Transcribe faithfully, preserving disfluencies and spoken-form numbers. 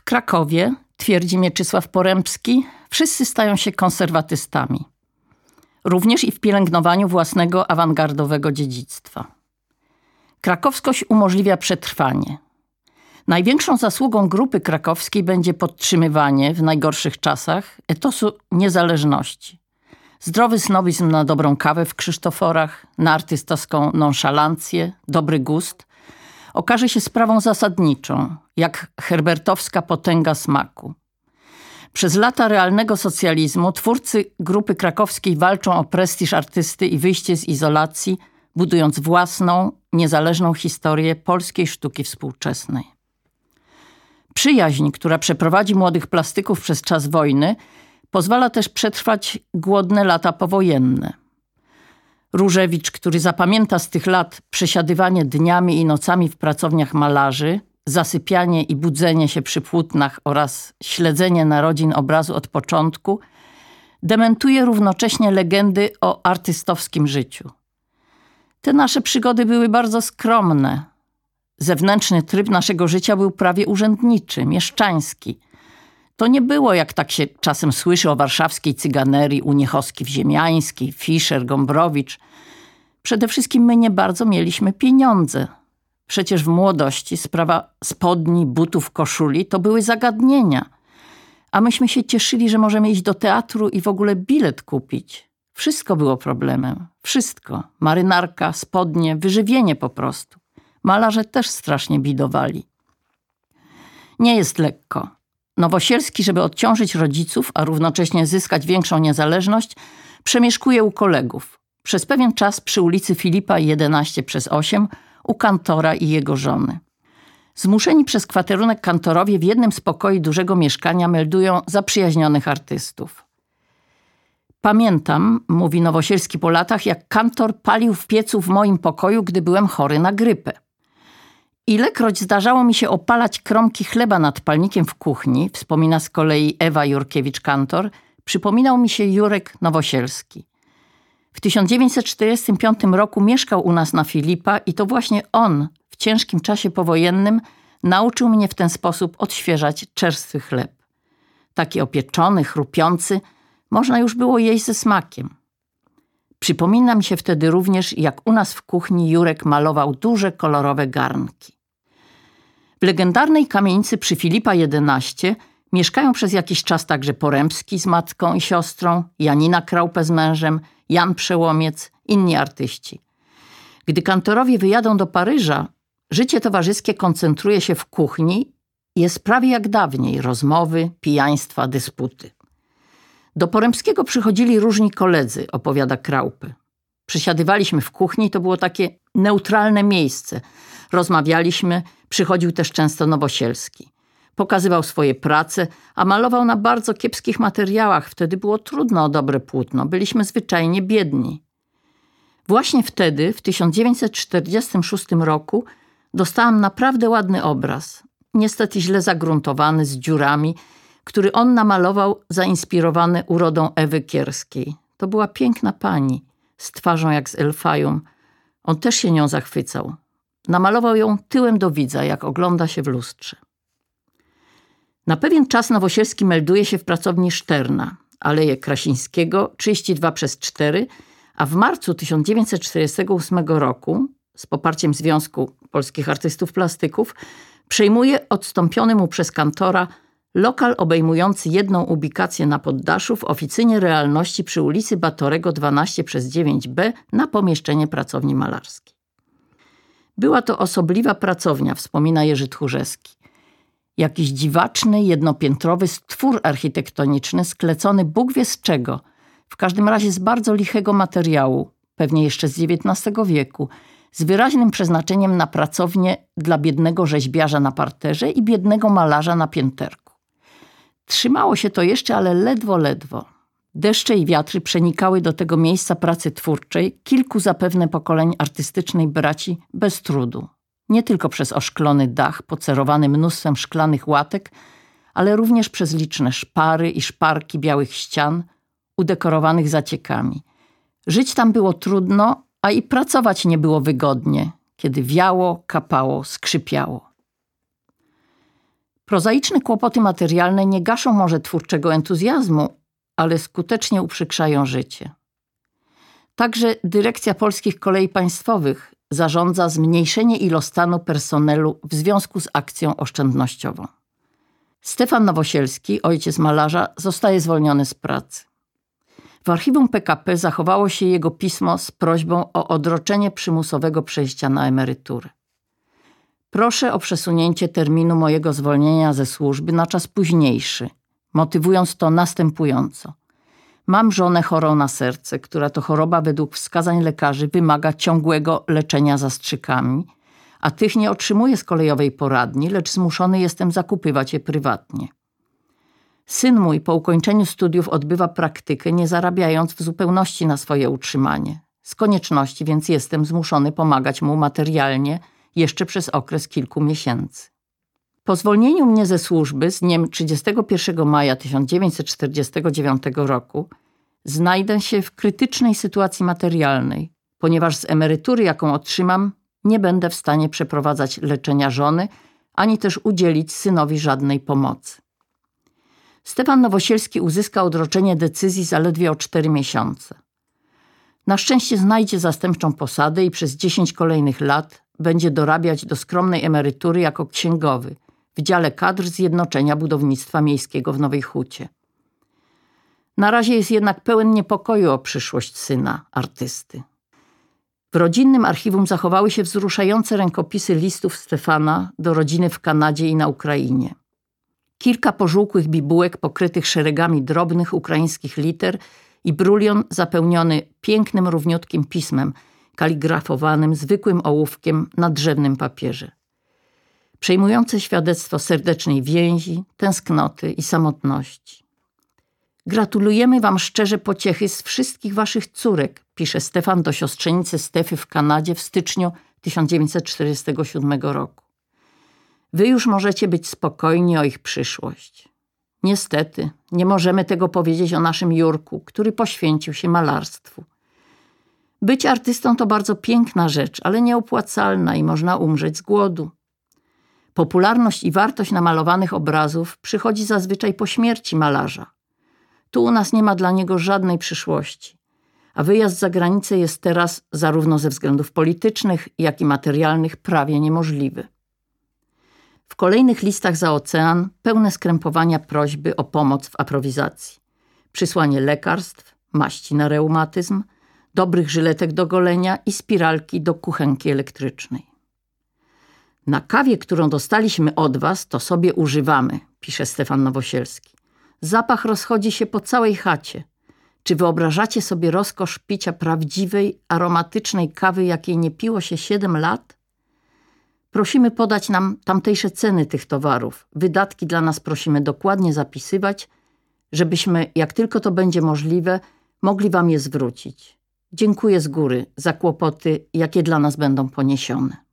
Krakowie, twierdzi Mieczysław Porębski, wszyscy stają się konserwatystami. Również i w pielęgnowaniu własnego awangardowego dziedzictwa. Krakowskość umożliwia przetrwanie. Największą zasługą grupy krakowskiej będzie podtrzymywanie w najgorszych czasach etosu niezależności. Zdrowy snobizm na dobrą kawę w Krzysztoforach, na artystowską nonszalancję, dobry gust okaże się sprawą zasadniczą, jak herbertowska potęga smaku. Przez lata realnego socjalizmu twórcy grupy krakowskiej walczą o prestiż artysty i wyjście z izolacji, budując własną, niezależną historię polskiej sztuki współczesnej. Przyjaźń, która przeprowadzi młodych plastyków przez czas wojny, pozwala też przetrwać głodne lata powojenne. Różewicz, który zapamięta z tych lat przesiadywanie dniami i nocami w pracowniach malarzy, zasypianie i budzenie się przy płótnach oraz śledzenie narodzin obrazu od początku, dementuje równocześnie legendy o artystowskim życiu. Te nasze przygody były bardzo skromne. Zewnętrzny tryb naszego życia był prawie urzędniczy, mieszczański. To nie było, jak tak się czasem słyszy o warszawskiej cyganerii, Uniechowski-Wziemiańskiej, Fischer, Gombrowicz. Przede wszystkim my nie bardzo mieliśmy pieniądze. Przecież w młodości sprawa spodni, butów, koszuli to były zagadnienia. A myśmy się cieszyli, że możemy iść do teatru i w ogóle bilet kupić. Wszystko było problemem. Wszystko. Marynarka, spodnie, wyżywienie po prostu. Malarze też strasznie bidowali. Nie jest lekko. Nowosielski, żeby odciążyć rodziców, a równocześnie zyskać większą niezależność, przemieszkuje u kolegów. Przez pewien czas przy ulicy Filipa jedenaście przez osiem u kantora i jego żony. Zmuszeni przez kwaterunek kantorowie w jednym z pokoi dużego mieszkania meldują zaprzyjaźnionych artystów. Pamiętam, mówi Nowosielski po latach, jak kantor palił w piecu w moim pokoju, gdy byłem chory na grypę. Ilekroć zdarzało mi się opalać kromki chleba nad palnikiem w kuchni, wspomina z kolei Ewa Jurkiewicz-Kantor, przypominał mi się Jurek Nowosielski. W tysiąc dziewięćset czterdziestym piątym roku mieszkał u nas na Filipa i to właśnie on w ciężkim czasie powojennym nauczył mnie w ten sposób odświeżać czerstwy chleb. Taki opieczony, chrupiący, można już było jeść ze smakiem. Przypomina mi się wtedy również, jak u nas w kuchni Jurek malował duże, kolorowe garnki. W legendarnej kamienicy przy Filipa jedenaście mieszkają przez jakiś czas także Porębski z matką i siostrą, Janina Kraupę z mężem, Jan Przełomiec, inni artyści. Gdy kantorowie wyjadą do Paryża, życie towarzyskie koncentruje się w kuchni i jest prawie jak dawniej, rozmowy, pijaństwa, dysputy. Do Porębskiego przychodzili różni koledzy, opowiada Kraupy. Przysiadywaliśmy w kuchni, to było takie neutralne miejsce. Rozmawialiśmy, przychodził też często Nowosielski. Pokazywał swoje prace, a malował na bardzo kiepskich materiałach. Wtedy było trudno o dobre płótno. Byliśmy zwyczajnie biedni. Właśnie wtedy, w tysiąc dziewięćset czterdziestym szóstym roku, dostałam naprawdę ładny obraz. Niestety źle загruntowany, z dziurami, który on namalował zainspirowany urodą Ewy Kierskiej. To była piękna pani, z twarzą jak z Elfajum. On też się nią zachwycał. Namalował ją tyłem do widza, jak ogląda się w lustrze. Na pewien czas Nowosielski melduje się w pracowni Szterna, Aleje Krasińskiego, trzydzieści dwa przez cztery, a w marcu tysiąc dziewięćset czterdziestego ósmego roku, z poparciem Związku Polskich Artystów Plastyków, przejmuje odstąpiony mu przez kantora lokal obejmujący jedną ubikację na poddaszu w oficynie realności przy ulicy Batorego dwanaście przez dziewięć B na pomieszczenie pracowni malarskiej. Była to osobliwa pracownia, wspomina Jerzy Tchórzewski. Jakiś dziwaczny, jednopiętrowy stwór architektoniczny sklecony Bóg wie z czego, w każdym razie z bardzo lichego materiału, pewnie jeszcze z dziewiętnastego wieku, z wyraźnym przeznaczeniem na pracownię dla biednego rzeźbiarza na parterze i biednego malarza na pięterku. Trzymało się to jeszcze, ale ledwo, ledwo. Deszcze i wiatry przenikały do tego miejsca pracy twórczej kilku zapewne pokoleń artystycznej braci bez trudu. Nie tylko przez oszklony dach pocerowany mnóstwem szklanych łatek, ale również przez liczne szpary i szparki białych ścian udekorowanych zaciekami. Żyć tam było trudno, a i pracować nie było wygodnie, kiedy wiało, kapało, skrzypiało. Prozaiczne kłopoty materialne nie gaszą może twórczego entuzjazmu, ale skutecznie uprzykrzają życie. Także dyrekcja Polskich Kolei Państwowych zarządza zmniejszenie ilostanu personelu w związku z akcją oszczędnościową. Stefan Nowosielski, ojciec malarza, zostaje zwolniony z pracy. W archiwum P K P zachowało się jego pismo z prośbą o odroczenie przymusowego przejścia na emeryturę. Proszę o przesunięcie terminu mojego zwolnienia ze służby na czas późniejszy, motywując to następująco. Mam żonę chorą na serce, która to choroba według wskazań lekarzy wymaga ciągłego leczenia zastrzykami, a tych nie otrzymuję z kolejowej poradni, lecz zmuszony jestem zakupywać je prywatnie. Syn mój po ukończeniu studiów odbywa praktykę, nie zarabiając w zupełności na swoje utrzymanie. Z konieczności więc jestem zmuszony pomagać mu materialnie jeszcze przez okres kilku miesięcy. Po zwolnieniu mnie ze służby z dniem trzydziestego pierwszego maja tysiąc dziewięćset czterdziestego dziewiątego roku znajdę się w krytycznej sytuacji materialnej, ponieważ z emerytury, jaką otrzymam, nie będę w stanie przeprowadzać leczenia żony, ani też udzielić synowi żadnej pomocy. Stefan Nowosielski uzyska odroczenie decyzji zaledwie o cztery miesiące. Na szczęście znajdzie zastępczą posadę i przez dziesięć kolejnych lat będzie dorabiać do skromnej emerytury jako księgowy w dziale kadr Zjednoczenia Budownictwa Miejskiego w Nowej Hucie. Na razie jest jednak pełen niepokoju o przyszłość syna, artysty. W rodzinnym archiwum zachowały się wzruszające rękopisy listów Stefana do rodziny w Kanadzie i na Ukrainie. Kilka pożółkłych bibułek pokrytych szeregami drobnych ukraińskich liter i brulion zapełniony pięknym, równiutkim pismem, kaligrafowanym zwykłym ołówkiem na drzewnym papierze. Przejmujące świadectwo serdecznej więzi, tęsknoty i samotności. Gratulujemy wam szczerze pociechy z wszystkich waszych córek, pisze Stefan do siostrzenicy Stefy w Kanadzie w styczniu tysiąc dziewięćset czterdziestego siódmego roku. Wy już możecie być spokojni o ich przyszłość. Niestety, nie możemy tego powiedzieć o naszym Jurku, który poświęcił się malarstwu. Być artystą to bardzo piękna rzecz, ale nieopłacalna i można umrzeć z głodu. Popularność i wartość namalowanych obrazów przychodzi zazwyczaj po śmierci malarza. Tu u nas nie ma dla niego żadnej przyszłości, a wyjazd za granicę jest teraz zarówno ze względów politycznych, jak i materialnych prawie niemożliwy. W kolejnych listach za ocean pełne skrępowania prośby o pomoc w aprowizacji. Przysłanie lekarstw, maści na reumatyzm, dobrych żyletek do golenia i spiralki do kuchenki elektrycznej. Na kawie, którą dostaliśmy od was, to sobie używamy, pisze Stefan Nowosielski. Zapach rozchodzi się po całej chacie. Czy wyobrażacie sobie rozkosz picia prawdziwej, aromatycznej kawy, jakiej nie piło się siedem lat? Prosimy podać nam tamtejsze ceny tych towarów. Wydatki dla nas prosimy dokładnie zapisywać, żebyśmy, jak tylko to będzie możliwe, mogli wam je zwrócić. Dziękuję z góry za kłopoty, jakie dla nas będą poniesione.